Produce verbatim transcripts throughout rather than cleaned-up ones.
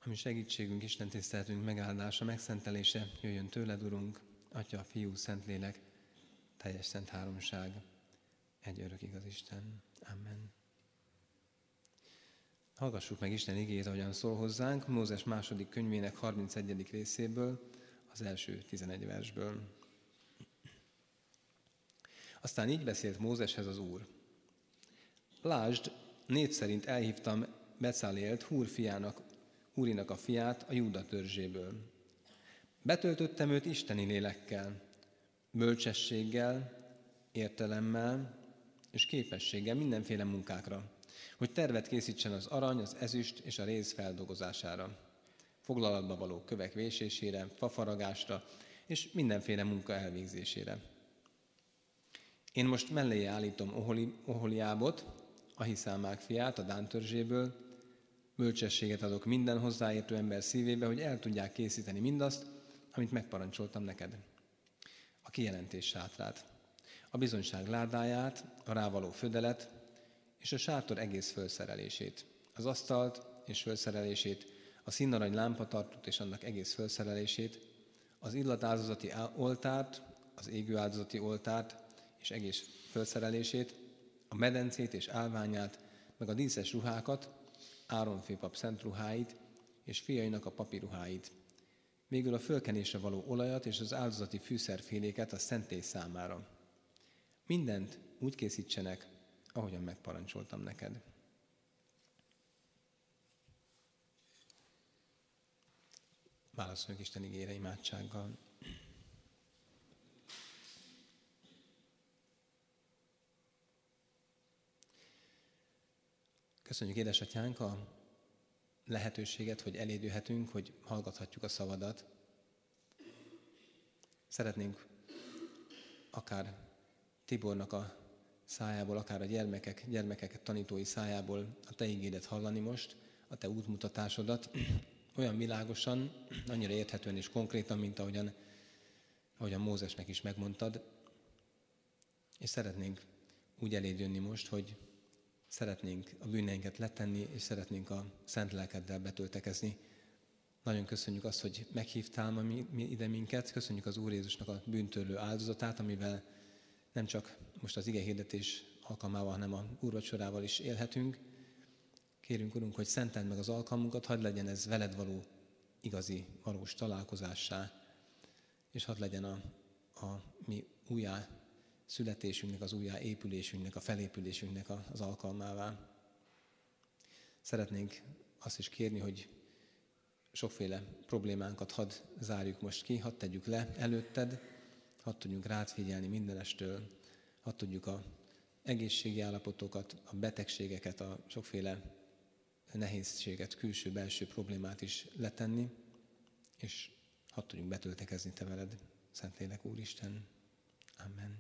Ami segítségünk, Isten tiszteletünk megáldása, megszentelése, jöjjön tőled, Urunk, Atya, Fiú, Szentlélek, teljes szent háromság, egy örök igaz Isten. Amen. Hallgassuk meg Isten igéjét, ahogyan szól hozzánk, Mózes második könyvének harmincegyedik részéből, az első tizenegy versből. Aztán így beszélt Mózeshez az Úr. Lásd, név szerint elhívtam Becalélt, Húr fiának, Húrinak a fiát a Júda törzséből. Betöltöttem őt isteni lélekkel, bölcsességgel, értelemmel és képességgel mindenféle munkákra, hogy tervet készítsen az arany, az ezüst és a réz feldolgozására, foglalatba való kövek vésésére, fafaragásra és mindenféle munka elvégzésére. Én most melléje állítom Oholi, Oholiábot, Ahiszámák fiát a Dán törzséből, bölcsességet adok minden hozzáértő ember szívébe, hogy el tudják készíteni mindazt, amit megparancsoltam neked. A kijelentés sátrát, a bizonyság ládáját, a rávaló födelet és a sátor egész fölszerelését, az asztalt és fölszerelését, a színarany lámpatartót és annak egész fölszerelését, az illatáldozati oltárt, az égő áldozati oltárt és egész fölszerelését, a medencét és állványát, meg a díszes ruhákat, Áron főpap szent ruháit és fiainak a papi ruháit. Végül a fölkenésre való olajat és az áldozati fűszerféléket a szentély számára. Mindent úgy készítsenek, ahogyan megparancsoltam neked. Válaszoljunk Isten igére imádsággal. Köszönjük, édesatyánk, a lehetőséget, hogy eléd jöhetünk, hogy hallgathatjuk a szavadat. Szeretnénk akár Tibornak a szájából, akár a gyermekek, gyermekek tanítói szájából a te igédet hallani most, a te útmutatásodat, olyan világosan, annyira érthetően és konkrétan, mint ahogyan, ahogyan Mózesnek is megmondtad. És szeretnénk úgy eléd jönni most, hogy szeretnénk a bűneinket letenni, és szeretnénk a szent lelkeddel betöltekezni. Nagyon köszönjük azt, hogy meghívtál ma mi, mi ide minket. Köszönjük az Úr Jézusnak a bűntörlő áldozatát, amivel nem csak most az igehirdetés alkalmával, hanem a úrvacsorával is élhetünk. Kérünk, Urunk, hogy szenteld meg az alkalmunkat, hadd legyen ez veled való igazi, valós találkozássá, és hadd legyen a, a mi újjá születésünknek, az újjáépülésünknek, a felépülésünknek az alkalmává. Szeretnénk azt is kérni, hogy sokféle problémánkat hadd zárjuk most ki, hadd tegyük le előtted, hadd tudjunk rád figyelni mindenestől, hadd tudjuk a egészségi állapotokat, a betegségeket, a sokféle nehézséget, külső-belső problémát is letenni, és hadd tudjunk betöltekezni te veled, Szentlélek Úristen. Amen.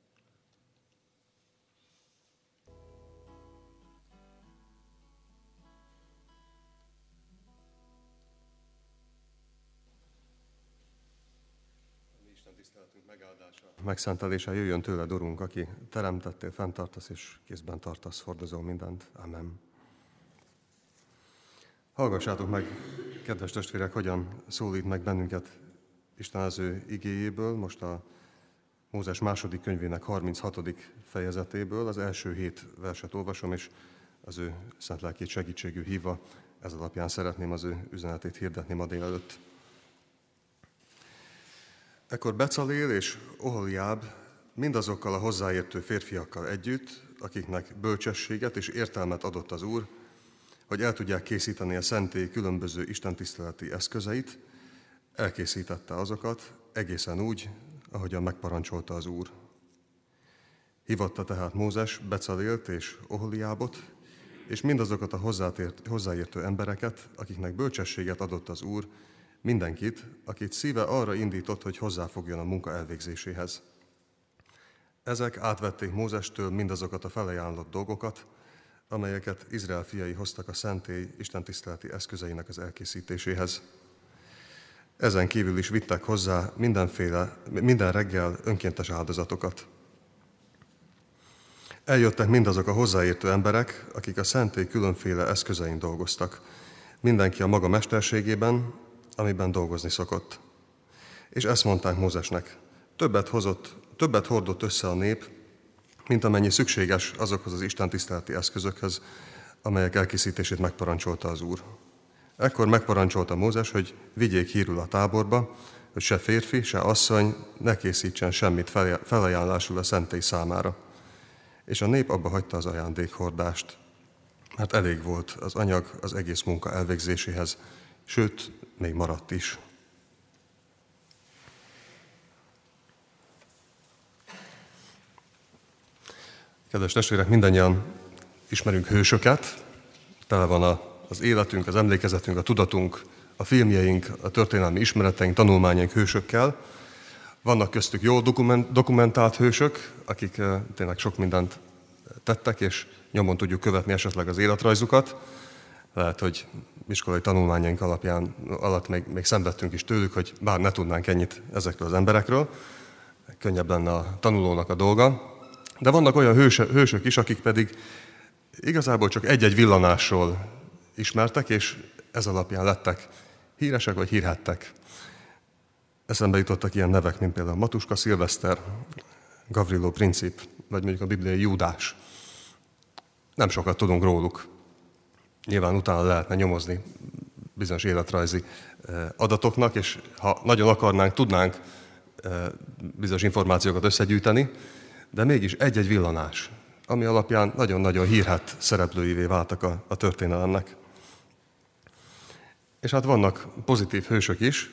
Tiszteletünk megáldása, megszentelése jöjjön tőled, Urunk, aki teremtettél, fenntartasz és kézben tartasz, hordozol mindent. Amen. Hallgassátok meg, kedves testvérek, hogyan szólít meg bennünket Isten az ő igéjéből, most a Mózes második könyvének harminchatodik fejezetéből, az első hét verset olvasom, és az ő szent lelkét segítségű hívva, ez alapján szeretném az ő üzenetét hirdetni ma délelőtt. Ekkor Becalél és Oholiáb mindazokkal a hozzáértő férfiakkal együtt, akiknek bölcsességet és értelmet adott az Úr, hogy el tudják készíteni a szentély különböző istentiszteleti eszközeit, elkészítette azokat egészen úgy, ahogyan megparancsolta az Úr. Hívatta tehát Mózes Becalélt és Oholiábot, és mindazokat a hozzáértő embereket, akiknek bölcsességet adott az Úr, mindenkit, akit szíve arra indított, hogy hozzáfogjon a munka elvégzéséhez. Ezek átvették Mózestől mindazokat a felajánlott dolgokat, amelyeket Izrael fiai hoztak a szentély istentiszteleti eszközeinek az elkészítéséhez. Ezen kívül is vittek hozzá mindenféle, minden reggel önkéntes áldozatokat. Eljöttek mindazok a hozzáértő emberek, akik a szentély különféle eszközein dolgoztak. mindenki a maga mesterségében, amiben dolgozni szokott. És ezt mondták Mózesnek, többet hozott, többet hordott össze a nép, mint amennyi szükséges azokhoz az istentiszteleti eszközökhöz, amelyek elkészítését megparancsolta az Úr. Ekkor megparancsolta Mózes, hogy vigyék hírül a táborba, hogy se férfi, se asszony ne készítsen semmit felajánlásul a szentély számára. És a nép abba hagyta az ajándékhordást, mert elég volt az anyag az egész munka elvégzéséhez, sőt, még maradt is. Kedves testvérek, mindannyian ismerünk hősöket, tele van a, az életünk, az emlékezetünk, a tudatunk, a filmjeink, a történelmi ismereteink, tanulmányaink hősökkel. Vannak köztük jól dokument, dokumentált hősök, akik uh, tényleg sok mindent tettek, és nyomon tudjuk követni esetleg az életrajzukat. Lehet, hogy iskolai tanulmányaink alapján, alatt még, még szenvedtünk is tőlük, hogy bár ne tudnánk ennyit ezekről az emberekről, könnyebb lenne a tanulónak a dolga. De vannak olyan hősö, hősök is, akik pedig igazából csak egy-egy villanásról ismertek, és ez alapján lettek híresek vagy hírhettek. Eszembe jutottak ilyen nevek, mint például Matuska Szilveszter, Gavrilo Princip, vagy mondjuk a bibliai Júdás. Nem sokat tudunk róluk. Nyilván utána lehetne nyomozni bizonyos életrajzi adatoknak, és ha nagyon akarnánk, tudnánk bizonyos információkat összegyűjteni, de mégis egy-egy villanás, ami alapján nagyon-nagyon hírhedt szereplőivé váltak a, a történelemnek. És hát vannak pozitív hősök is,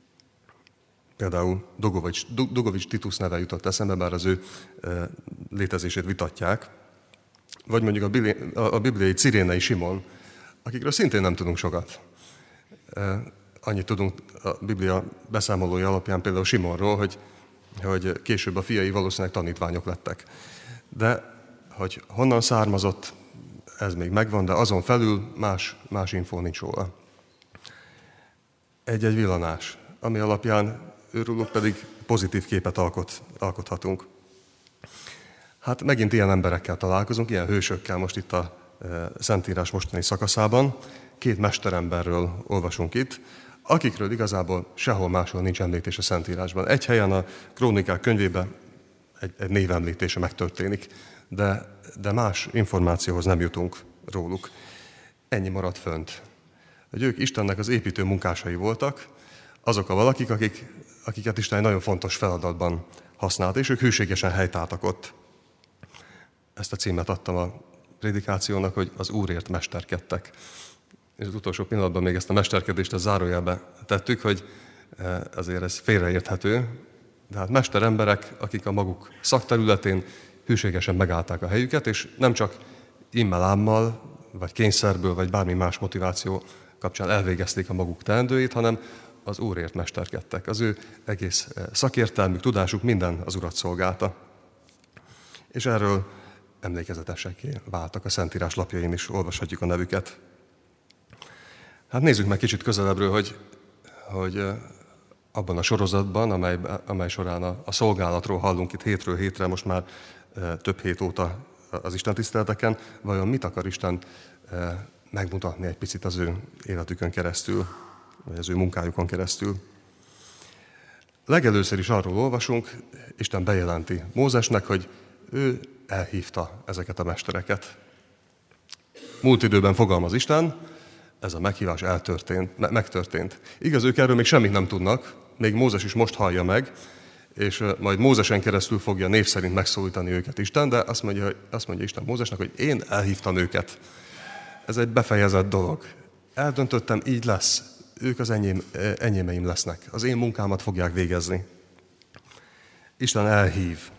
például Dugovics, Dugovics Titus neve jutott eszembe, bár az ő e, létezését vitatják, vagy mondjuk a, bili, a, a bibliai Cirénei Simon, akikről szintén nem tudunk sokat. E, annyit tudunk a Biblia beszámolója alapján például Simonról, hogy hogy később a fiai valószínűleg tanítványok lettek. De hogy honnan származott, ez még megvan, de azon felül más, más infó nincs róla. Egy-egy villanás, ami alapján őrülük pedig pozitív képet alkot, alkothatunk. Hát megint ilyen emberekkel találkozunk, ilyen hősökkel most itt a e, Szentírás mostani szakaszában. Két mesteremberről olvasunk itt, akikről igazából sehol máshol nincs említés a Szentírásban. Egy helyen a Krónikák könyvében egy, egy névemlítése megtörténik, de, de más információhoz nem jutunk róluk. Ennyi maradt fönt. Hogy ők Istennek az építő munkásai voltak, azok a valakik, akik, akiket Isten egy nagyon fontos feladatban használt, és ők hűségesen helytáltak ott. Ezt a címet adtam a prédikációnak, hogy az Úrért mesterkedtek. És az utolsó pillanatban még ezt a mesterkedést a zárójelbe tettük, hogy azért ez félreérthető, de hát mesteremberek, akik a maguk szakterületén hűségesen megállták a helyüket, és nem csak immelámmal, vagy kényszerből, vagy bármi más motiváció kapcsán elvégezték a maguk teendőit, hanem az Úrért mesterkedtek. Az ő egész szakértelmük, tudásuk minden az Urat szolgálta. És erről emlékezetesekké váltak, a Szentírás lapjain is olvashatjuk a nevüket. Hát nézzük meg kicsit közelebbről, hogy, hogy abban a sorozatban, amely, amely során a, a szolgálatról hallunk itt hétről hétre, most már e, több hét óta az istentiszteleteken, vajon mit akar Isten e, megmutatni egy picit az ő életükön keresztül, vagy az ő munkájukon keresztül. Legelőször is arról olvasunk, Isten bejelenti Mózesnek, hogy ő elhívta ezeket a mestereket. Múlt időben fogalmaz Isten, ez a meghívás eltörtént, me- megtörtént. Igaz, ők erről még semmit nem tudnak, még Mózes is most hallja meg, és majd Mózesen keresztül fogja név szerint megszólítani őket Isten, de azt mondja, azt mondja Isten Mózesnek, hogy én elhívtam őket. Ez egy befejezett dolog. Eldöntöttem, így lesz. Ők az enyém, enyémeim lesznek. Az én munkámat fogják végezni. Isten elhív.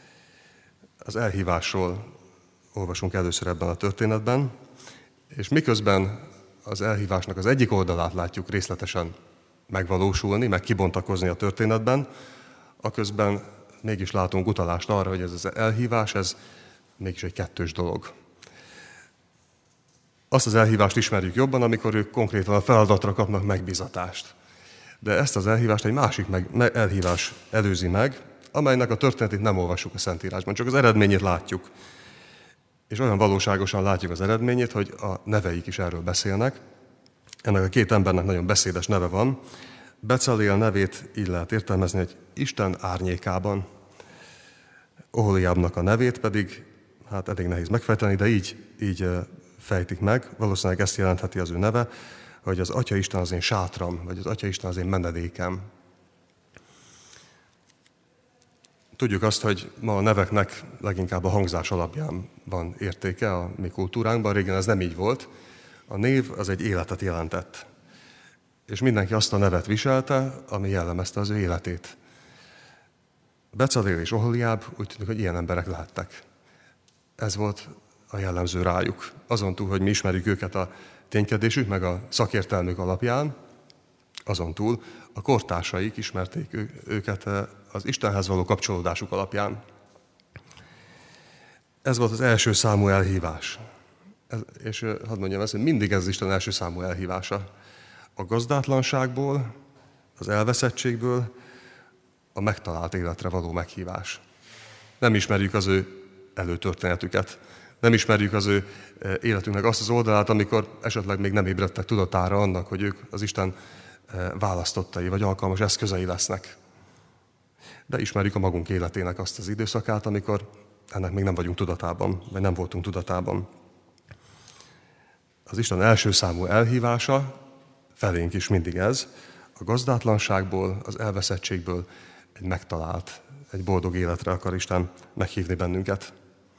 Az elhívásról olvasunk először ebben a történetben, és miközben az elhívásnak az egyik oldalát látjuk részletesen megvalósulni, meg kibontakozni a történetben, aközben mégis látunk utalást arra, hogy ez az elhívás, ez mégis egy kettős dolog. Azt az elhívást ismerjük jobban, amikor ők konkrétan a feladatra kapnak megbízatást. De ezt az elhívást egy másik meg, elhívás előzi meg, amelynek a történetét nem olvassuk a Szentírásban, csak az eredményét látjuk. És olyan valóságosan látjuk az eredményét, hogy a neveik is erről beszélnek. ennek a két embernek nagyon beszédes neve van. Becaleel nevét így lehet értelmezni, hogy Isten árnyékában. Oholiábnak a nevét pedig, hát elég nehéz megfejteni, de így, így fejtik meg. Valószínűleg ezt jelentheti az ő neve, hogy az Atya Isten az én sátram, vagy az Atya Isten az én menedékem. Tudjuk azt, hogy ma a neveknek leginkább a hangzás alapján van értéke a mi kultúránkban. Régen ez nem így volt. A név az egy életet jelentett. És mindenki azt a nevet viselte, ami jellemezte az ő életét. Becaleel és Oholiáb úgy tűnik, hogy ilyen emberek lehettek. Ez volt a jellemző rájuk. Azon túl, hogy mi ismerjük őket a ténykedésük, meg a szakértelmük alapján, azon túl a kortársaik ismerték ő, őket az Istenhez való kapcsolódásuk alapján. Ez volt az első számú elhívás. Ez, és hadd mondjam ezt, hogy mindig ez az Isten első számú elhívása. A gazdátlanságból, az elveszettségből a megtalált életre való meghívás. Nem ismerjük az ő előtörténetüket, nem ismerjük az ő életünknek azt az oldalát, amikor esetleg még nem ébredtek tudatára annak, hogy ők az Isten választottai, vagy alkalmas eszközei lesznek. De ismerjük a magunk életének azt az időszakát, amikor ennek még nem vagyunk tudatában, vagy nem voltunk tudatában. Az Isten első számú elhívása felénk is mindig ez, a gazdátlanságból, az elveszettségből egy megtalált, egy boldog életre akar Isten meghívni bennünket.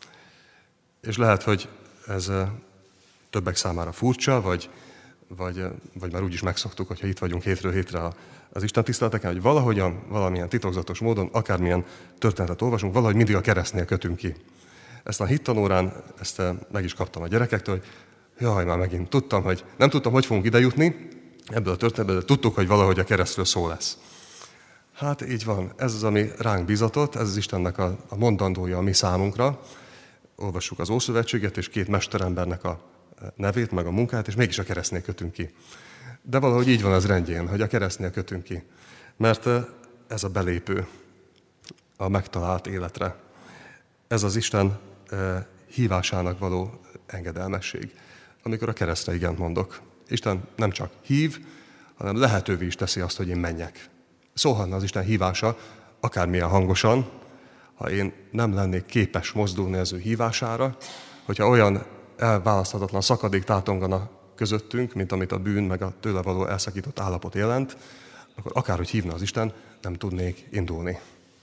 És lehet, hogy ez többek számára furcsa, vagy, vagy, vagy már úgy is megszoktuk, hogyha itt vagyunk hétről hétre az Isten tiszteleteken, hogy valahogyan, valamilyen titokzatos módon, akármilyen történetet olvasunk, valahogy mindig a keresztnél kötünk ki. Ezt a hittanórán, ezt meg is kaptam a gyerekektől, hogy jaj, már megint tudtam, hogy nem tudtam, hogy fogunk ide jutni ebből a történetből, de tudtuk, hogy valahogy a keresztről szó lesz. Hát így van, ez az, ami ránk bizatott, ez az Istennek a, a mondandója a mi számunkra. Olvassuk az Ószövetséget, és két mesterembernek a nevét, meg a munkáját, és mégis a keresztnél kötünk ki. De valahogy így van az rendjén, hogy a keresztnél kötünk ki. Mert ez a belépő a megtalált életre. Ez az Isten hívásának való engedelmesség, amikor a keresztre igent mondok. Isten nem csak hív, hanem lehetővé is teszi azt, hogy én menjek. Szólhatna az Isten hívása akármilyen hangosan, ha én nem lennék képes mozdulni az ő hívására, hogyha olyan elválaszthatatlan szakadék tátongana közöttünk, mint amit a bűn meg a tőle való elszakított állapot jelent, akkor akárhogy hívna az Isten, nem tudnék indulni.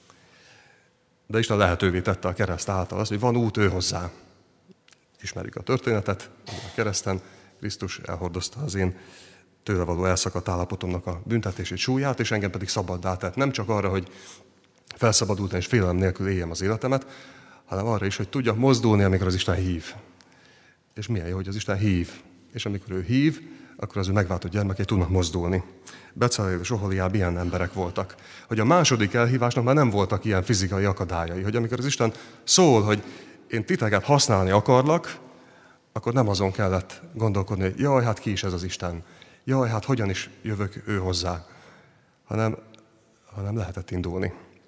De Isten lehetővé tette a kereszt által azt, hogy van út ő hozzá. Ismerjük a történetet, a kereszten Krisztus elhordozta az én tőle való elszakadt állapotomnak a büntetését, súlyát, és engem pedig szabaddá tett. Nem csak arra, hogy felszabadultam és félelem nélkül éljem az életemet, hanem arra is, hogy tudjak mozdulni, amikor az Isten hív. És milyen jó, hogy az Isten hív. És amikor ő hív, akkor az ő megváltott gyermekei tudnak mozdulni. Becaleel és Oholiáb ilyen emberek voltak. Hogy a második elhívásnak már nem voltak ilyen fizikai akadályai. Hogy amikor az Isten szól, hogy én titeket használni akarlak, akkor nem azon kellett gondolkodni, hogy jaj, hát ki is ez az Isten. Jaj, hát hogyan is jövök ő hozzá. Hanem, hanem lehetett indulni.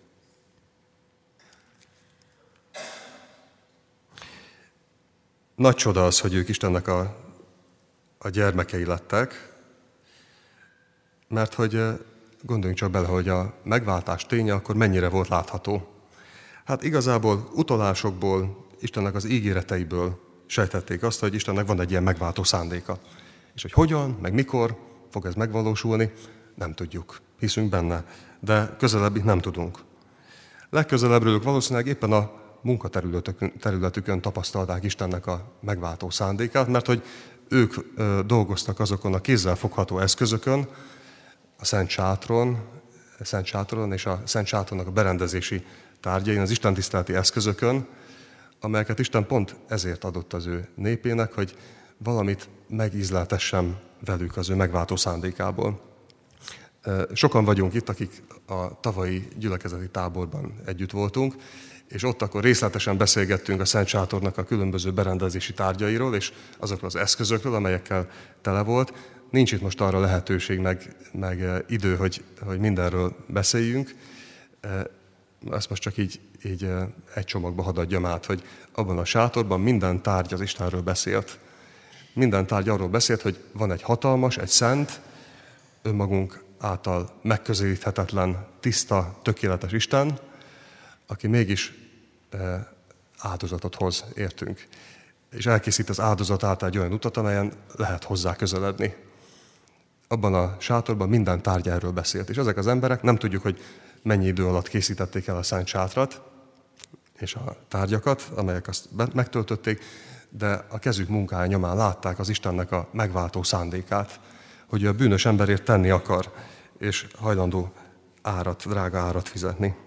Nagy csoda az, hogy ők Istennek a, a gyermekei lettek, mert hogy gondoljunk csak bele, hogy a megváltás ténye akkor mennyire volt látható. Hát igazából utalásokból, Istennek az ígéreteiből sejtették azt, hogy Istennek van egy ilyen megváltó szándéka. És hogy hogyan, meg mikor fog ez megvalósulni, nem tudjuk. Hiszünk benne, de közelebbit nem tudunk. Legközelebbről valószínűleg éppen a munkaterületükön tapasztalták Istennek a megváltó szándékát, mert hogy ők dolgoztak azokon a kézzelfogható eszközökön, a Szent Sátron, a Szent Sátron és a Szent Sátronnak a berendezési tárgyain, az istentiszteleti eszközökön, amelyeket Isten pont ezért adott az ő népének, hogy valamit megízleltessem velük az ő megváltó szándékából. Sokan vagyunk itt, akik a tavalyi gyülekezeti táborban együtt voltunk, és ott akkor részletesen beszélgettünk a Szent Sátornak a különböző berendezési tárgyairól, és azokról az eszközökről, amelyekkel tele volt. Nincs itt most arra lehetőség, meg, meg idő, hogy, hogy mindenről beszéljünk. Ezt most csak így, így egy csomagba hadd adjam át, hogy abban a sátorban minden tárgy az Istenről beszélt. minden tárgy arról beszélt, hogy van egy hatalmas, egy szent, önmagunk által megközelíthetetlen, tiszta, tökéletes Isten, aki mégis áldozatot hoz értünk. És elkészít az áldozat által egy olyan utat, amelyen lehet hozzá közeledni. Abban a sátorban minden tárgy erről beszélt. És ezek az emberek, nem tudjuk, hogy mennyi idő alatt készítették el a szent sátrat, és a tárgyakat, amelyek azt megtöltötték, de a kezük munkája nyomán látták az Istennek a megváltó szándékát, hogy a bűnös emberért tenni akar, és hajlandó árat, drága árat fizetni.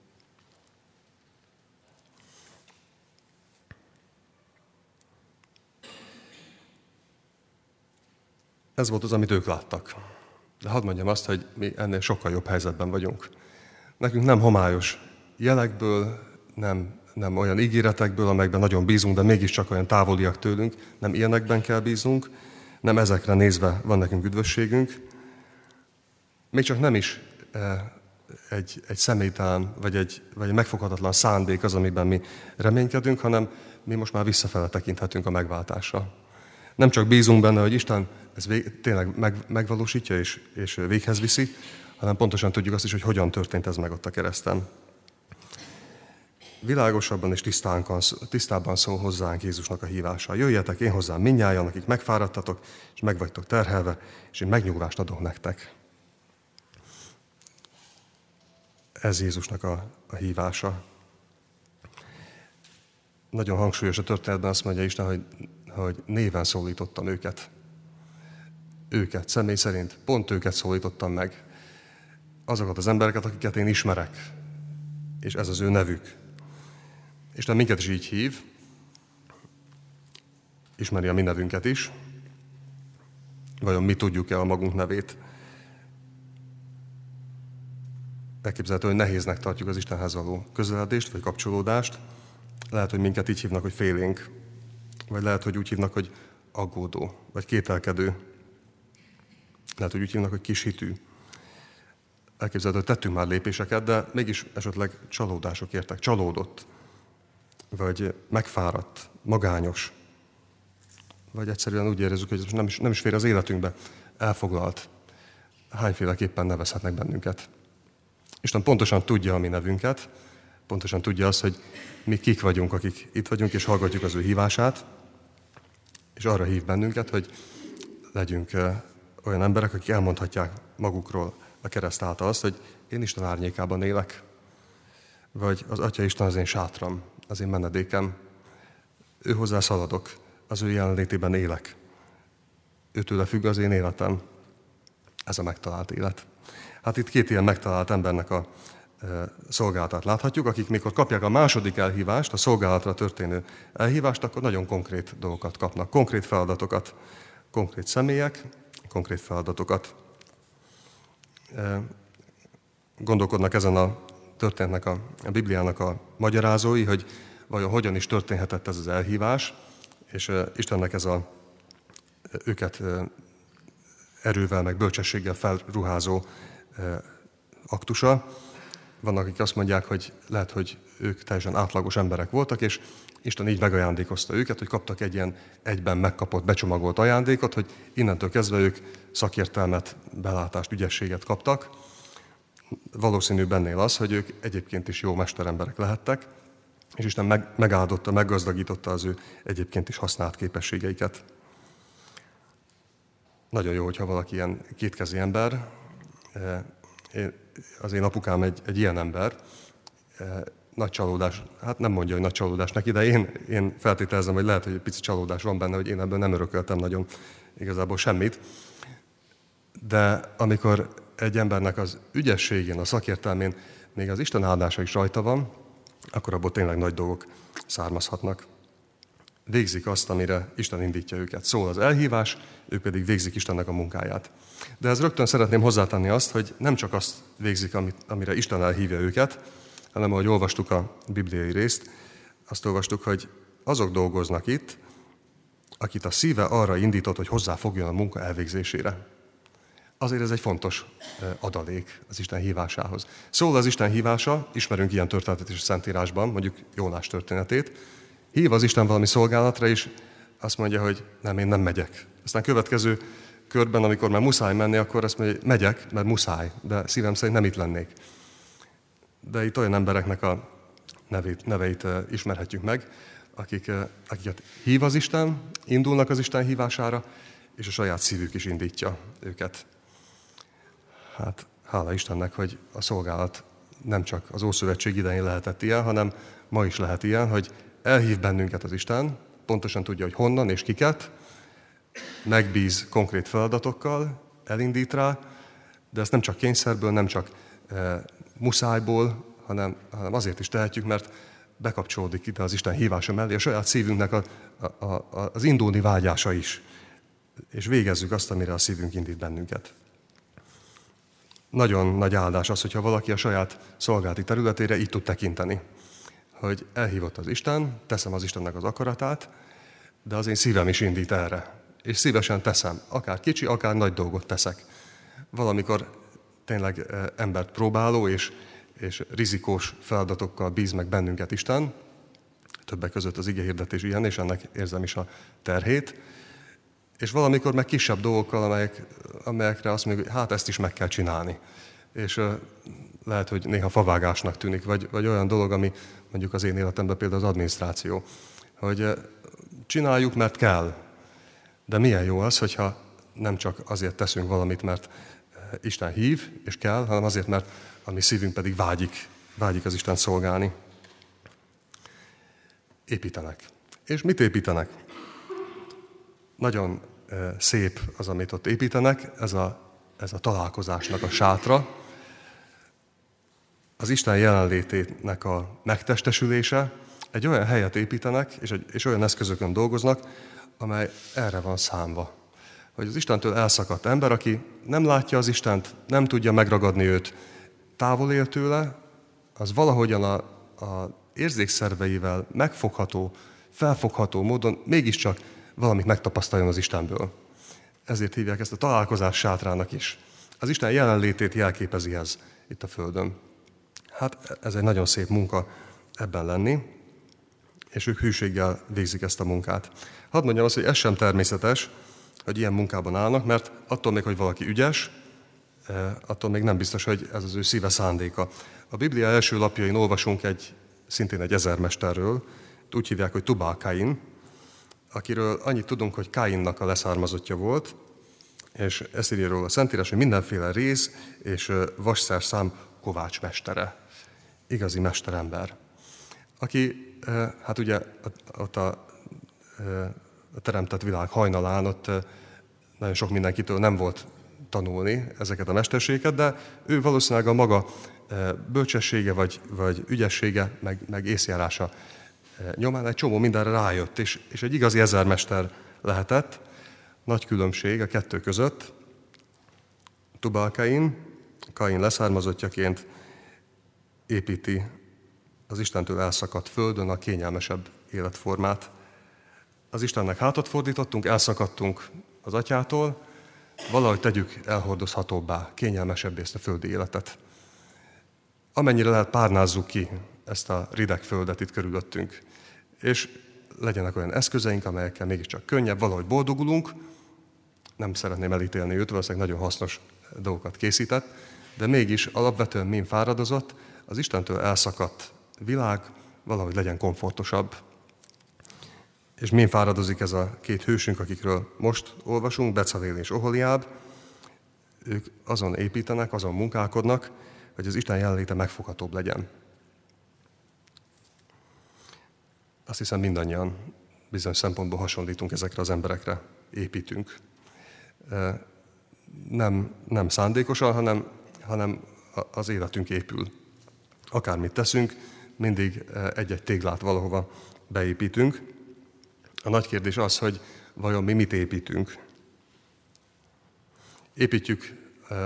Ez volt az, amit ők láttak. De hadd mondjam azt, hogy mi ennél sokkal jobb helyzetben vagyunk. Nekünk nem homályos jelekből, nem, nem olyan ígéretekből, amelyekben nagyon bízunk, de mégiscsak olyan távoliak tőlünk, nem ilyenekben kell bíznunk, nem ezekre nézve van nekünk üdvösségünk. Még csak nem is egy, egy személytelen, vagy egy, vagy egy megfoghatatlan szándék az, amiben mi reménykedünk, hanem mi most már visszafele tekinthetünk a megváltásra. Nem csak bízunk benne, hogy Isten ezt vég, tényleg meg, megvalósítja és, és véghez viszi, hanem pontosan tudjuk azt is, hogy hogyan történt ez meg ott a kereszten. Világosabban és tisztábban szól hozzánk Jézusnak a hívása. Jöjjetek én hozzám mindnyájan, akik megfáradtatok, és meg vagytok terhelve, és én megnyugvást adok nektek. Ez Jézusnak a, a hívása. Nagyon hangsúlyos a történetben, azt mondja Isten, hogy, hogy néven szólítottam őket. Őket, személy szerint, pont őket szólítottam meg. Azokat az embereket, akiket én ismerek, és ez az ő nevük. Isten minket is így hív, ismeri a mi nevünket is. Vajon mi tudjuk-e a magunk nevét? Elképzelhető, hogy nehéznek tartjuk az Istenhez való közeledést, vagy kapcsolódást. Lehet, hogy minket így hívnak, hogy félénk. Vagy lehet, hogy úgy hívnak, hogy aggódó, vagy kételkedő. Lehet, hogy úgy hívnak, hogy kishitű. Elképzelhető, hogy tettünk már lépéseket, de mégis esetleg csalódások értek. Csalódott. Vagy megfáradt, magányos. Vagy egyszerűen úgy érezzük, hogy nem is, nem is fér az életünkbe. Elfoglalt. Hányféleképpen nevezhetnek bennünket. Isten pontosan tudja a mi nevünket, pontosan tudja azt, hogy mi kik vagyunk, akik itt vagyunk, és hallgatjuk az ő hívását, és arra hív bennünket, hogy legyünk olyan emberek, akik elmondhatják magukról a kereszt által azt, hogy én Isten árnyékában élek, vagy az Atya Isten az én sátram, az én menedékem, ő hozzá szaladok, az ő jelenlétében élek, őtőle függ az én életem, ez a megtalált élet. Hát itt két ilyen megtalált embernek a e, szolgálatát láthatjuk, akik mikor kapják a második elhívást, a szolgálatra történő elhívást, akkor nagyon konkrét dolgokat kapnak, konkrét feladatokat, konkrét személyek, konkrét feladatokat. E, gondolkodnak ezen a történetnek, a, a Bibliának a magyarázói, hogy vajon hogyan is történhetett ez az elhívás, és e, Istennek ez a őket e, erővel, meg bölcsességgel felruházó aktusa. Vannak, akik azt mondják, hogy lehet, hogy ők teljesen átlagos emberek voltak, és Isten így megajándékozta őket, hogy kaptak egy ilyen egyben megkapott, becsomagolt ajándékot, hogy innentől kezdve ők szakértelmet, belátást, ügyességet kaptak. Valószínű bennél az, hogy ők egyébként is jó mesteremberek lehettek, és Isten meg, megáldotta, meggazdagította az ő egyébként is használt képességeiket. Nagyon jó, hogyha valaki ilyen kétkezi ember. Az én apukám egy, egy ilyen ember. Nagy csalódás, hát nem mondja, hogy nagy csalódás neki, de én, én feltételezem, hogy lehet, hogy egy pici csalódás van benne, hogy én ebből nem örököltem nagyon igazából semmit. De amikor egy embernek az ügyességén, a szakértelmén még az Isten áldása is rajta van, akkor abból tényleg nagy dolgok származhatnak. Végzik azt, amire Isten indítja őket. Szól az elhívás, ők pedig végzik Istennek a munkáját. De ez rögtön szeretném hozzátenni azt, hogy nem csak azt végzik, amire Isten elhívja őket, hanem ahogy olvastuk a bibliai részt, azt olvastuk, hogy azok dolgoznak itt, akit a szíve arra indított, hogy hozzáfogjon a munka elvégzésére. Azért ez egy fontos adalék az Isten hívásához. Szól az Isten hívása, ismerünk ilyen történetet is a Szentírásban, mondjuk Jónás történetét. Hív az Isten valami szolgálatra, és azt mondja, hogy nem, én nem megyek. Aztán következő körben, amikor már muszáj menni, akkor azt mondja, hogy megyek, mert muszáj, de szívem szerint nem itt lennék. De itt olyan embereknek a nevét, neveit ismerhetjük meg, akik, akiket hív az Isten, indulnak az Isten hívására, és a saját szívük is indítja őket. Hát hála Istennek, hogy a szolgálat nem csak az Ószövetség idején lehetett ilyen, hanem ma is lehet ilyen, hogy elhív bennünket az Isten, pontosan tudja, hogy honnan és kiket, megbíz konkrét feladatokkal, elindít rá, de ezt nem csak kényszerből, nem csak e, muszájból, hanem, hanem azért is tehetjük, mert bekapcsolódik ide az Isten hívása mellé a saját szívünknek a, a, a, az indulni vágyása is, és végezzük azt, amire a szívünk indít bennünket. Nagyon nagy áldás az, hogyha valaki a saját szolgálati területére így tud tekinteni, hogy elhívott az Isten, teszem az Istennek az akaratát, de az én szívem is indít erre. És szívesen teszem, akár kicsi, akár nagy dolgot teszek. Valamikor tényleg embert próbáló és, és rizikós feladatokkal bíz meg bennünket Isten, többek között az igehirdetés ilyen, és ennek érzem is a terhét, és valamikor meg kisebb dolgokkal, amelyek, amelyekre azt mondjuk, hogy hát ezt is meg kell csinálni. És uh, lehet, hogy néha favágásnak tűnik, vagy, vagy olyan dolog, ami mondjuk az én életemben például az adminisztráció, hogy uh, csináljuk, mert kell. De milyen jó az, hogyha nem csak azért teszünk valamit, mert uh, Isten hív, és kell, hanem azért, mert a mi szívünk pedig vágyik, vágyik az Isten szolgálni. Építenek. És mit építenek? Nagyon szép az, amit ott építenek, ez a, ez a találkozásnak a sátra, az Isten jelenlétének a megtestesülése. Egy olyan helyet építenek, és, egy, és olyan eszközökön dolgoznak, amely erre van számva. Hogy az Istentől elszakadt ember, aki nem látja az Istent, nem tudja megragadni őt, távol él tőle, az valahogyan a, a érzékszerveivel megfogható, felfogható módon mégiscsak valamit megtapasztaljon az Istenből. Ezért hívják ezt a találkozás sátrának is. Az Isten jelenlétét jelképezi ez itt a Földön. Hát ez egy nagyon szép munka ebben lenni, és ők hűséggel végzik ezt a munkát. Hadd mondjam azt, hogy ez sem természetes, hogy ilyen munkában állnak, mert attól még, hogy valaki ügyes, attól még nem biztos, hogy ez az ő szíve szándéka. A Biblia első lapjain olvasunk egy, szintén egy ezermesterről, úgy hívják, hogy Tubál-Kain, akiről annyit tudunk, hogy Káinnak a leszármazottja volt, és ezt írja róla a Szentírás, hogy mindenféle réz és vasszerszám kovácsmestere. Igazi mesterember. Aki, hát ugye ott a, a teremtett világ hajnalán ott nagyon sok mindenkitől nem volt tanulni ezeket a mesterségeket, de ő valószínűleg a maga bölcsessége vagy, vagy ügyessége, meg, meg észjárása nyomán egy csomó mindenre rájött, és, és egy igazi ezermester lehetett. Nagy különbség a kettő között. Tubál-Kain, Kain leszármazottjaként építi az Istentől elszakadt földön a kényelmesebb életformát. Az Istennek hátat fordítottunk, elszakadtunk az Atyától, valahogy tegyük elhordozhatóbbá, kényelmesebbé ezt a földi életet. Amennyire lehet, párnázzuk ki ezt a rideg földet itt körülöttünk, és legyenek olyan eszközeink, amelyekkel mégiscsak könnyebb, valahogy boldogulunk. Nem szeretném elítélni őt, valószínűleg nagyon hasznos dolgokat készített, de mégis alapvetően mind fáradozott, az Istentől elszakadt világ valahogy legyen komfortosabb. És mind fáradozik ez a két hősünk, akikről most olvasunk, Becalél és Oholiáb. Ők azon építenek, azon munkálkodnak, hogy az Isten jelenléte megfoghatóbb legyen. Azt hiszem mindannyian bizonyos szempontból hasonlítunk ezekre az emberekre, építünk. Nem, nem szándékosan, hanem, hanem az életünk épül. Akármit teszünk, mindig egy-egy téglát valahova beépítünk. A nagy kérdés az, hogy vajon mi mit építünk. Építjük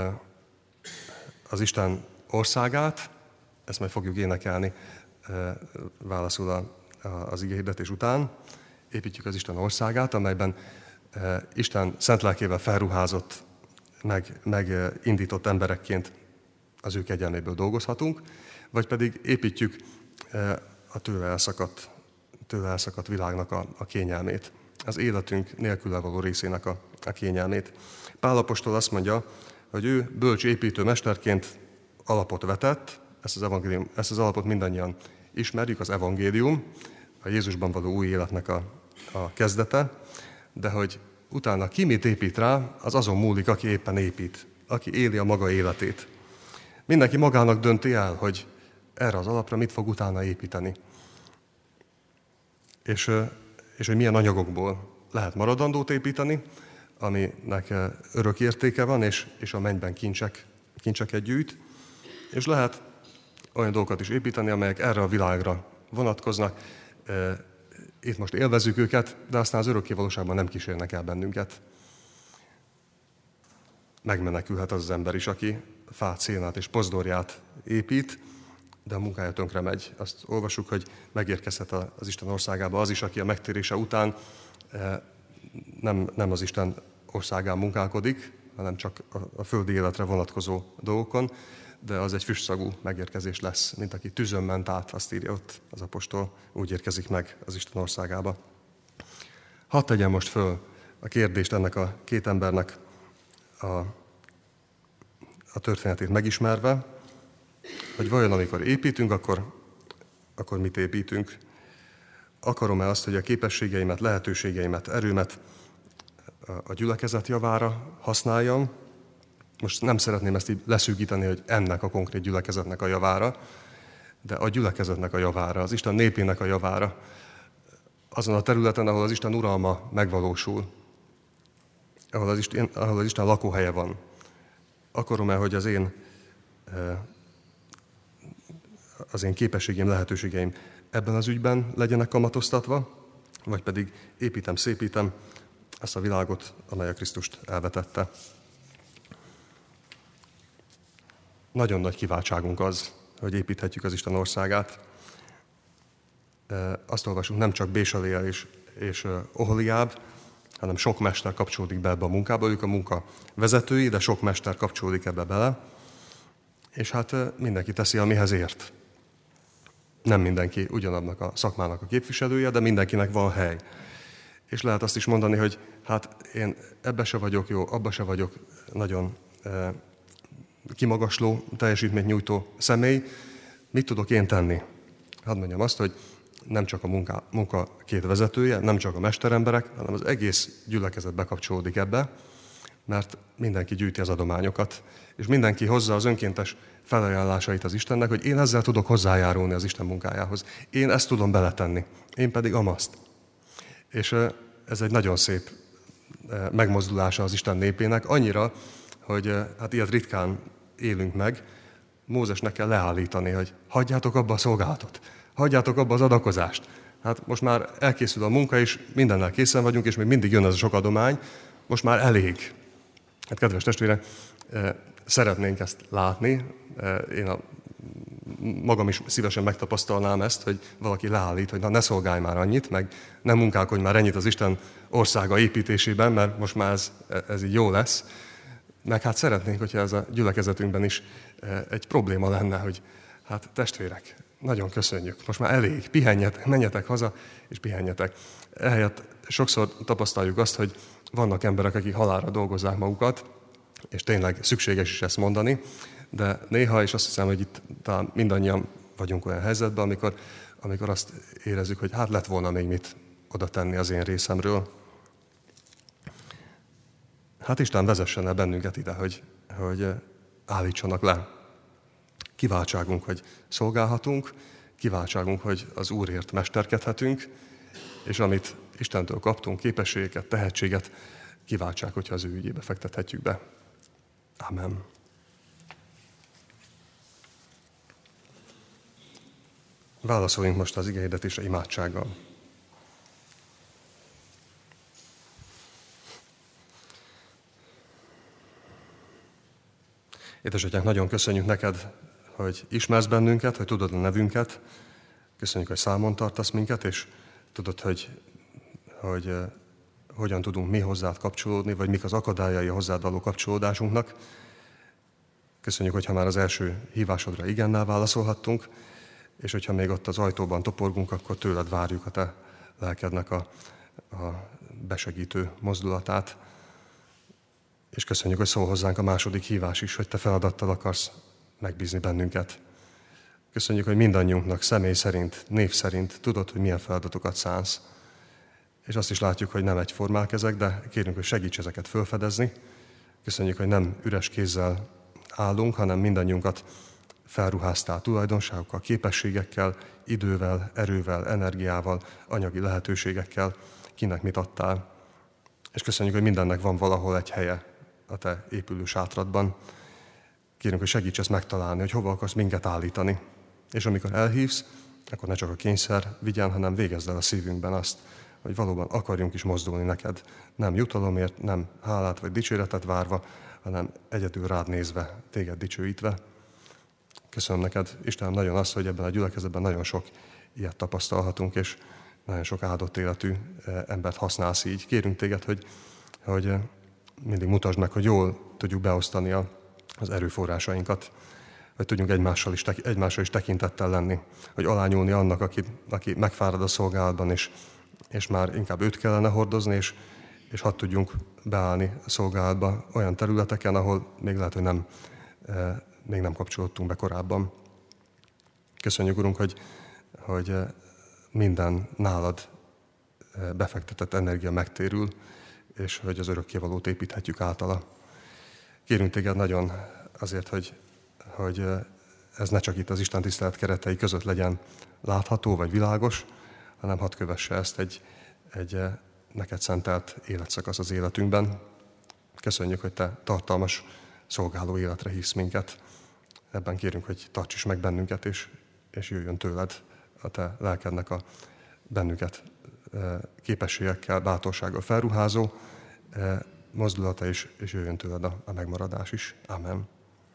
az Isten országát, ezt majd fogjuk énekelni válaszul a az igehirdetés után, építjük az Isten országát, amelyben Isten szent lelkével felruházott, meg, meg indított emberekként az ő kegyelméből dolgozhatunk, vagy pedig építjük a tőle elszakadt, tőle elszakadt világnak a, a kényelmét. az életünk nélküle való részének a, a kényelmét. Pál apostol azt mondja, hogy ő bölcs építő mesterként alapot vetett, ezt az, evangélium, ezt az alapot mindannyian ismerjük, az evangélium, a Jézusban való új életnek a, a kezdete, de hogy utána ki mit épít rá, az azon múlik, aki éppen épít, aki éli a maga életét. Mindenki magának dönti el, hogy erre az alapra mit fog utána építeni. És, és hogy milyen anyagokból lehet maradandót építeni, aminek örök értéke van, és, és a mennyben kincsek, kincseket gyűjt, és lehet olyan dolgokat is építeni, amelyek erre a világra vonatkoznak. Itt most élvezzük őket, de aztán az örökké valóságban nem kísérnek el bennünket. Megmenekülhet az az ember is, aki fát, szénát és pozdorját épít, de a munkája tönkre megy. Azt olvassuk, hogy megérkezhet az Isten országába az is, aki a megtérése után nem, nem az Isten országán munkálkodik, hanem csak a, a földi életre vonatkozó dolgokon, de az egy füstszagú megérkezés lesz, mint aki tűzön ment át, azt írja ott az apostol, úgy érkezik meg az Isten országába. Hadd tegyem most föl a kérdést ennek a két embernek a, a történetét megismerve, hogy vajon amikor építünk, akkor, akkor mit építünk? Akarom-e azt, hogy a képességeimet, lehetőségeimet, erőmet a gyülekezet javára használjam? Most nem szeretném ezt így leszűkíteni, hogy ennek a konkrét gyülekezetnek a javára, de a gyülekezetnek a javára, az Isten népének a javára, azon a területen, ahol az Isten uralma megvalósul, ahol az Isten, ahol az Isten lakóhelye van. Akarom-e, hogy az én, az én képességeim, lehetőségeim ebben az ügyben legyenek kamatoztatva, vagy pedig építem, szépítem azt a világot, amely a Krisztust elvetette. Nagyon nagy kiváltságunk az, hogy építhetjük az Isten országát. Azt olvasunk, nem csak Bésaléel és, és Oholiáb, hanem sok mester kapcsolódik be ebbe a munkába. Ők a munka vezetői, de sok mester kapcsolódik ebbe bele. És hát mindenki teszi, amihez ért. Nem mindenki ugyanabnak a szakmának a képviselője, de mindenkinek van hely. És lehet azt is mondani, hogy hát én ebbe se vagyok jó, abba se vagyok nagyon eh, kimagasló, teljesítményt nyújtó személy. Mit tudok én tenni? Hadd mondjam azt, hogy nem csak a munka, munka két vezetője, nem csak a mesteremberek, hanem az egész gyülekezet bekapcsolódik ebbe, mert mindenki gyűjti az adományokat, és mindenki hozza az önkéntes felajánlásait az Istennek, hogy én ezzel tudok hozzájárulni az Isten munkájához. Én ezt tudom beletenni, én pedig amaszt. És ez egy nagyon szép megmozdulása az Isten népének, annyira, hogy hát ilyet ritkán élünk meg, Mózesnek kell leállítani, hogy hagyjátok abba a szolgálatot, hagyjátok abba az adakozást. Hát most már elkészül a munka, és mindennel készen vagyunk, és még mindig jön ez a sok adomány, most már elég. Hát kedves testvérek, szeretnénk ezt látni. Én a, magam is szívesen megtapasztalnám ezt, hogy valaki leállít, hogy na ne szolgálj már annyit, meg ne munkálkodj már ennyit az Isten országa építésében, mert most már ez, ez így jó lesz. Meg hát szeretnénk, hogyha ez a gyülekezetünkben is egy probléma lenne, hogy hát testvérek, nagyon köszönjük, most már elég, pihenjetek, menjetek haza, és pihenjetek. Ehelyett sokszor tapasztaljuk azt, hogy vannak emberek, akik halálra dolgozzák magukat, és tényleg szükséges is ezt mondani, de néha, és azt hiszem, hogy itt talán mindannyian vagyunk olyan helyzetben, amikor, amikor azt érezzük, hogy hát lett volna még mit oda tenni az én részemről. Hát Isten vezessen el bennünket ide, hogy, hogy állítsanak le. Kiváltságunk, hogy szolgálhatunk, kiváltságunk, hogy az Úrért mesterkedhetünk, és amit Istentől kaptunk, képességeket, tehetséget, kiváltság, hogyha az ő ügyébe fektethetjük be. Amen. Válaszoljunk most az igehirdetés imádsággal. Édesatyánk, nagyon köszönjük neked, hogy ismersz bennünket, hogy tudod a nevünket. Köszönjük, hogy számon tartasz minket, és tudod, hogy, hogy uh, hogyan tudunk mi hozzád kapcsolódni, vagy mik az akadályai a hozzád való kapcsolódásunknak. Köszönjük, hogyha már az első hívásodra igennel válaszolhattunk, és hogyha még ott az ajtóban toporgunk, akkor tőled várjuk a te lelkednek a, a besegítő mozdulatát. És köszönjük, hogy szól hozzánk a második hívás is, hogy te feladattal akarsz megbízni bennünket. Köszönjük, hogy mindannyiunknak személy szerint, név szerint tudod, hogy milyen feladatokat szánsz. És azt is látjuk, hogy nem egyformák ezek, de kérünk, hogy segíts ezeket felfedezni. Köszönjük, hogy nem üres kézzel állunk, hanem mindannyiunkat felruháztál tulajdonságokkal, képességekkel, idővel, erővel, energiával, anyagi lehetőségekkel, kinek mit adtál. És köszönjük, hogy mindennek van valahol egy helye a te épülő sátradban. Kérünk, hogy segíts ezt megtalálni, hogy hova akarsz minket állítani. És amikor elhívsz, akkor ne csak a kényszer vigyen, hanem végezd el a szívünkben azt, hogy valóban akarjunk is mozdulni neked. Nem jutalomért, nem hálát vagy dicséretet várva, hanem egyedül rád nézve, téged dicsőítve. Köszönöm neked, Istenem, nagyon azt, hogy ebben a gyülekezetben nagyon sok ilyet tapasztalhatunk, és nagyon sok áldott életű embert használsz így. Kérünk téged, hogy, hogy mindig mutasd meg, hogy jól tudjuk beosztani a, az erőforrásainkat, hogy tudjunk egymással is, egymással is tekintettel lenni, hogy alányulni annak, aki, aki megfárad a szolgálatban, és, és már inkább őt kellene hordozni, és, és hadd tudjunk beállni a szolgálatba olyan területeken, ahol még lehet, hogy nem, eh, még nem kapcsolódtunk be korábban. Köszönjük, Urunk, hogy, hogy minden nálad befektetett energia megtérül, és hogy az örökkévalót építhetjük általa. Kérünk téged nagyon azért, hogy, hogy ez ne csak itt az Isten tisztelet keretei között legyen látható vagy világos, hanem hadd kövesse ezt egy, egy neked szentelt életszakasz az életünkben. Köszönjük, hogy te tartalmas szolgáló életre hívsz minket. Ebben kérünk, hogy tarts is meg bennünket, és, és jöjjön tőled a te lelkednek a bennünket képességekkel, bátorsággal felruházó mozdulata is, és jöjjön tőled a, a megmaradás is. Amen.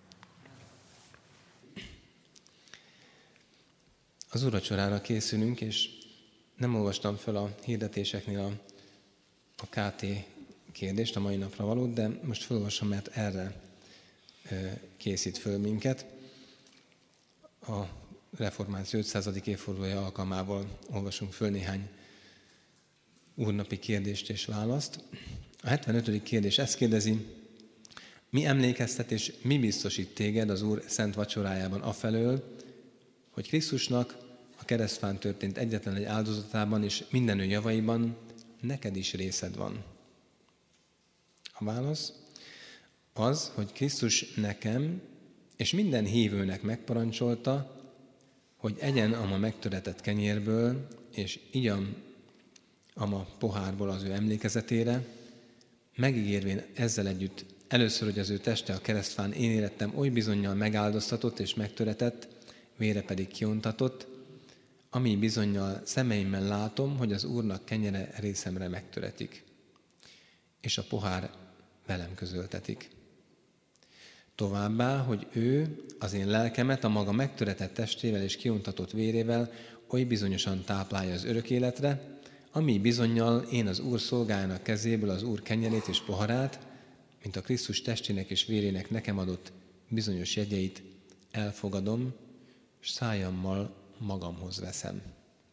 Az úrvacsorára készülünk, és nem olvastam fel a hirdetéseknél a, a ká té kérdést, a mai napra valót, de most felolvasom, mert erre készít föl minket. A reformáció ötszázadik évfordulója alkalmával olvasunk föl néhány úrnapi kérdést és választ. A hetvenötödik kérdés ezt kérdezi: mi emlékeztet és mi biztosít téged az Úr szent vacsorájában afelől, hogy Krisztusnak a keresztfán történt egyetlen egy áldozatában és minden ő javaiban neked is részed van? A válasz az, hogy Krisztus nekem és minden hívőnek megparancsolta, hogy egyen a ma megtöretett kenyérből, és igyam a ma pohárból az ő emlékezetére, megígérvén ezzel együtt először, hogy az ő teste a keresztfán én élettem oly bizonnyal megáldoztatott és megtöretett, vére pedig kiontatott, ami bizonnyal szemeimmel látom, hogy az Úrnak kenyere részemre megtöretik, és a pohár velem közöltetik. Továbbá, hogy ő az én lelkemet a maga megtöretett testével és kiontatott vérével oly bizonyosan táplálja az örök életre, ami bizonnyal én az Úr szolgájának kezéből az Úr kenyerét és poharát, mint a Krisztus testének és vérének nekem adott bizonyos jegyeit elfogadom, és szájammal magamhoz veszem.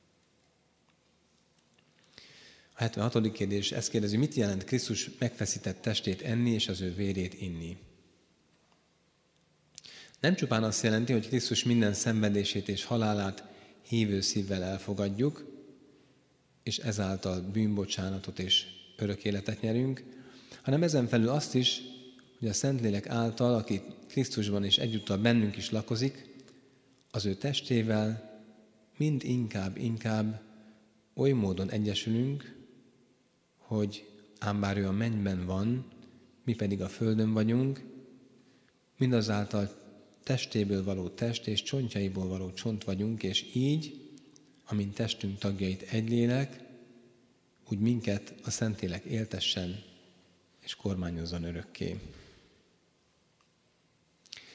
A hetvenhatodik kérdés ezt kérdezi: mit jelent Krisztus megfeszített testét enni és az ő vérét inni? Nem csupán azt jelenti, hogy Krisztus minden szenvedését és halálát hívő szívvel elfogadjuk, és ezáltal bűnbocsánatot és örök életet nyerünk, hanem ezen felül azt is, hogy a Szentlélek által, aki Krisztusban és egyúttal bennünk is lakozik, az ő testével mind inkább-inkább oly módon egyesülünk, hogy ám bár ő a mennyben van, mi pedig a földön vagyunk, mindazáltal testéből való test és csontjaiból való csont vagyunk, és így, amint testünk tagjait egy lélek, úgy minket a Szentlélek éltessen és kormányozzon örökké.